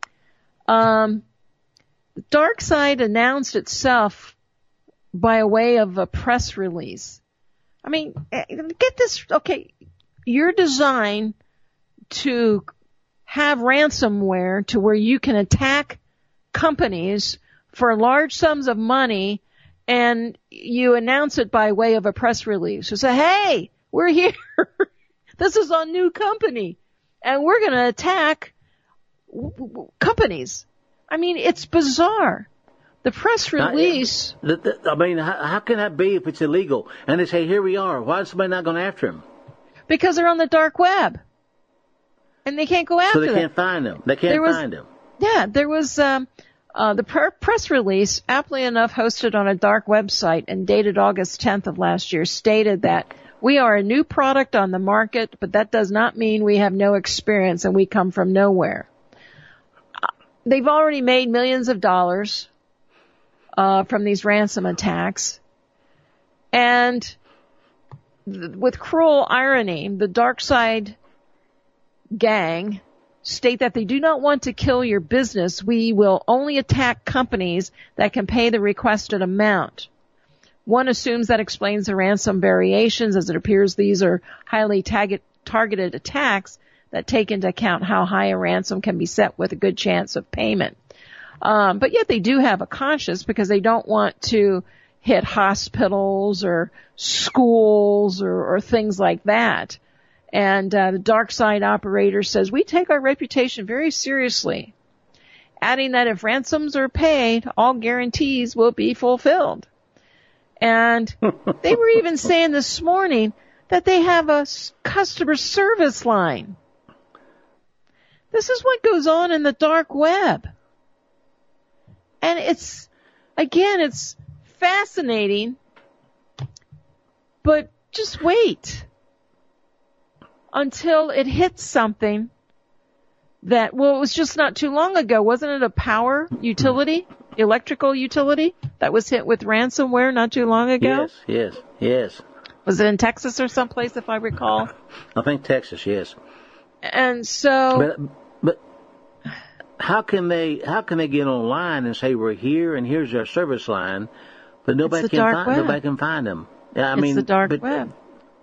Um, DarkSide announced itself by a way of a press release. I mean, get this, okay, you're designed to have ransomware to where you can attack companies for large sums of money, and you announce it by way of a press release. You say, hey, we're here. This is our new company, and we're going to attack w- w- companies. I mean, it's bizarre. The press release. I, the, the, I mean, how, how can that be if it's illegal? And they say, here we are. Why is somebody not going after them? Because they're on the dark web. And they can't go after them. So they can't find them. They can't was, find them. Yeah, there was um, uh, the per- press release, aptly enough hosted on a dark website and dated August tenth of last year, stated that we are a new product on the market, but that does not mean we have no experience and we come from nowhere. Uh, they've already made millions of dollars Uh, from these ransom attacks. And th- with cruel irony, the DarkSide gang state that they do not want to kill your business. We will only attack companies that can pay the requested amount. One assumes that explains the ransom variations, as it appears these are highly target- targeted attacks that take into account how high a ransom can be set with a good chance of payment. Um, but yet they do have a conscience because they don't want to hit hospitals or schools or, or things like that. And uh, the dark side operator says, we take our reputation very seriously, adding that if ransoms are paid, all guarantees will be fulfilled. And they were even saying this morning that they have a customer service line. This is what goes on in the dark web. And it's, again, it's fascinating, but just wait until it hits something that, well, it was just not too long ago. Wasn't it a power utility, electrical utility that was hit with ransomware not too long ago? Yes, yes, yes. Was it in Texas or someplace, if I recall? I think Texas, yes. And so, but, but how can they how can they get online and say we're here and here's our service line, but nobody can find web. nobody can find them? I it's mean, the dark but, web.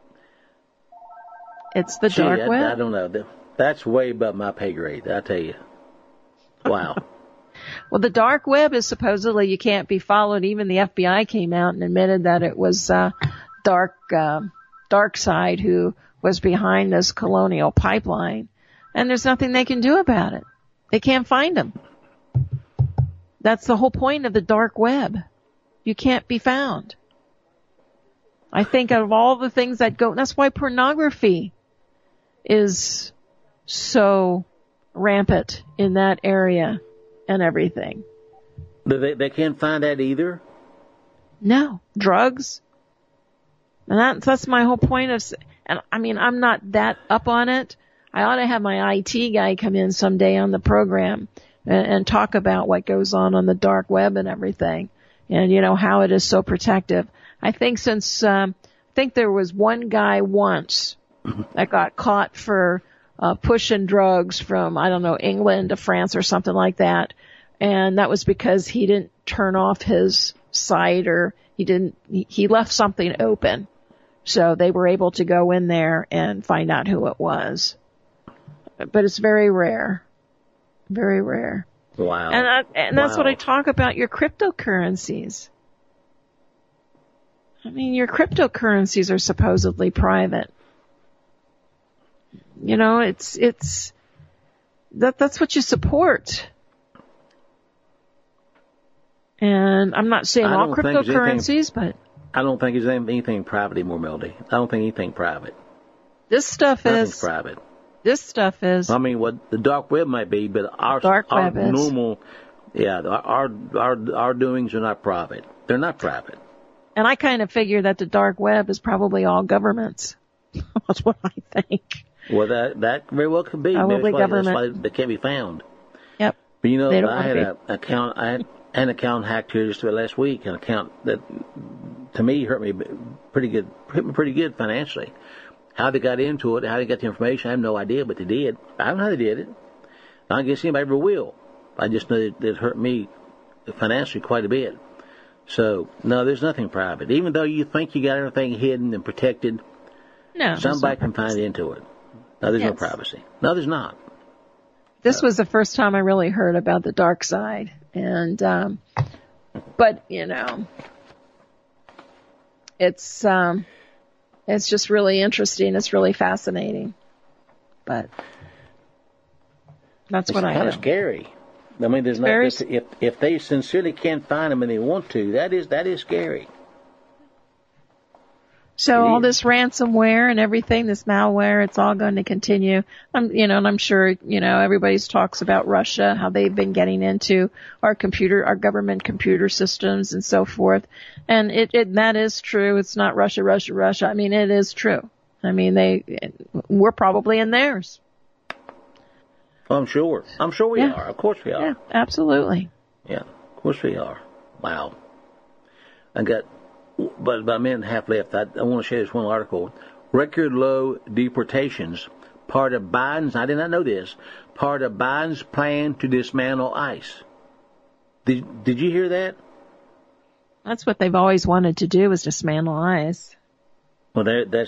It's the gee, dark I, web. I don't know. That's way above my pay grade, I tell you. Wow. Well, the dark web is supposedly you can't be followed. Even the F B I came out and admitted that it was uh, dark uh, dark side who was behind this Colonial Pipeline, and there's nothing they can do about it. They can't find them. That's the whole point of the dark web. You can't be found. I think of all the things that go, that's why pornography is so rampant in that area and everything. They, they can't find that either? No. Drugs. And that's, that's my whole point of, and I mean, I'm not that up on it. I ought to have my I T guy come in someday on the program and, and talk about what goes on on the dark web and everything. And, you know, how it is so protective. I think since, um, I think there was one guy once that got caught for, uh, pushing drugs from, I don't know, England to France or something like that. And that was because he didn't turn off his site or he didn't, he, he left something open. So they were able to go in there and find out who it was. But it's very rare. Very rare. Wow. And, I, and that's wow. what I talk about, your cryptocurrencies. I mean, your cryptocurrencies are supposedly private. You know, it's, it's, that, that's what you support. And I'm not saying all cryptocurrencies, but. I don't think there's anything private anymore, Melody. I don't think anything private. This stuff Nothing's is. private. This stuff is. I mean, what the dark web might be, but our, dark our web is. normal, yeah, our, our, our doings are not private. They're not private. And I kind of figure that the dark web is probably all governments. That's what I think. Well, that that very well could be. Probably Maybe that's government. Why, that's why they can't be found. Yep. But you know, They don't I had want an account. I had an account hacked here just about last week. An account that, to me, hurt me pretty good. Hurt me pretty good financially. How they got into it, how they got the information, I have no idea, but they did. I don't know how they did it. I don't guess anybody ever will. I just know that it hurt me financially quite a bit. So, no, there's nothing private. Even though you think you got everything hidden and protected, no, somebody no can find into it. No, there's yes. no privacy. No, there's not. This was the first time I really heard about the dark side. And, um, but, you know, it's, um, it's just really interesting. It's really fascinating. But that's it's what I know. It's kind of scary. I mean, there's not, Very, if, if they sincerely can't find them and they want to, that is, that is scary. So all this ransomware and everything, this malware, it's all going to continue. I'm, you know, and I'm sure, you know, everybody's talks about Russia, how they've been getting into our computer, our government computer systems and so forth. And it, it, that is true. It's not Russia, Russia, Russia. I mean, it is true. I mean, they, we're probably in theirs. I'm sure. I'm sure we Yeah. are. Of course we are. Yeah, absolutely. Yeah, of course we are. Wow. I got, but about a minute and a half left. I, I want to share this one article. Record low deportations, part of Biden's, I did not know this, part of Biden's plan to dismantle ICE. Did, did you hear that? That's what they've always wanted to do, is dismantle ICE. Well, that, that's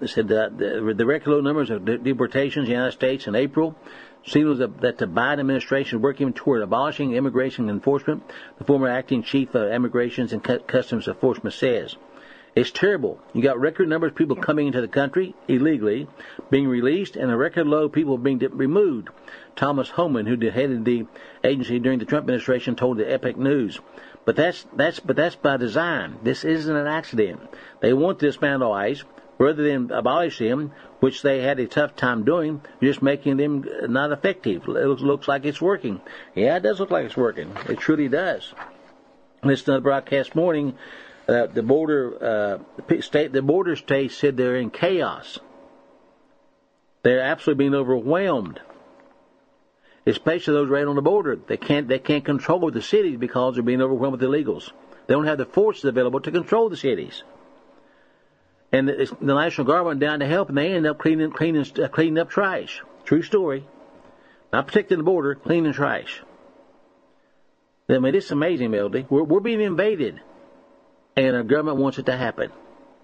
they said that the, the record low numbers of de- deportations in the United States in April signals that, that the Biden administration is working toward abolishing immigration enforcement, the former acting chief of Immigration and C- Customs Enforcement says. It's terrible. You got record numbers of people coming into the country illegally, being released, and a record low of people being de- removed. Thomas Homan, who headed the agency during the Trump administration, told the Epic News. But that's that's but that's by design. This isn't an accident. They want to dismantle ICE rather than abolish them, which they had a tough time doing, just making them not effective. It looks like it's working. Yeah, it does look like it's working. It truly does. Listen to the broadcast morning. Uh, the border uh, state, the border states said they're in chaos. They're absolutely being overwhelmed, especially those right on the border. They can't they can't control the cities because they're being overwhelmed with illegals. They don't have the forces available to control the cities. And the, the National Guard went down to help, and they ended up cleaning cleaning uh, cleaning up trash. True story. Not protecting the border, cleaning trash. I mean, it's amazing, Melody. We're we're being invaded. And our government wants it to happen.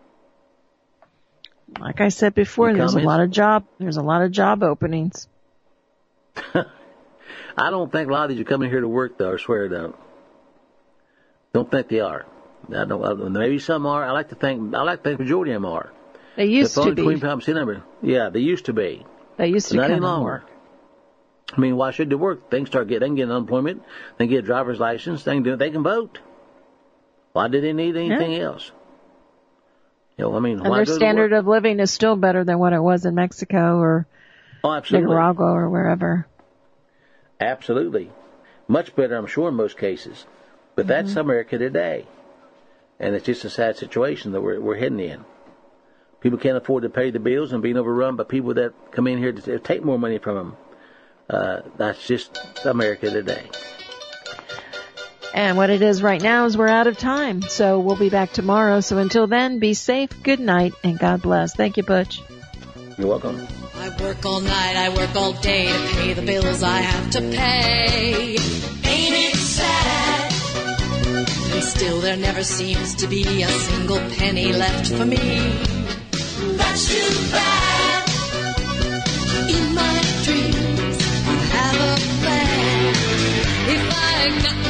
Like I said before, Your there's comments? a lot of job. There's a lot of job openings. I don't think a lot of these are coming here to work, though. I swear I don't. Don't think they are. I don't. Maybe some are. I like to think. I like to think the majority of them are. They used the to be. Queen Pump number. Yeah, they used to be. They used to Not come any and longer. work. I mean, why should they work? They can start getting. They can get unemployment. They can get a driver's license. They can do. They can vote. Why do they need anything Yeah. else? You know, I mean, And why their go to standard work? of living is still better than what it was in Mexico or Oh, absolutely. Nicaragua or wherever. Absolutely. Much better, I'm sure, in most cases. But Mm-hmm. that's America today. And it's just a sad situation that we're, we're heading in. People can't afford to pay the bills and being overrun by people that come in here to take more money from them. Uh, that's just America today. And what it is right now is we're out of time. So we'll be back tomorrow. So until then, be safe, good night, and God bless. Thank you, Butch. You're welcome. I work all night, I work all day to pay the bills I have to pay. Ain't it sad? And still there never seems to be a single penny left for me. That's too bad. In my dreams, I have a plan. If I got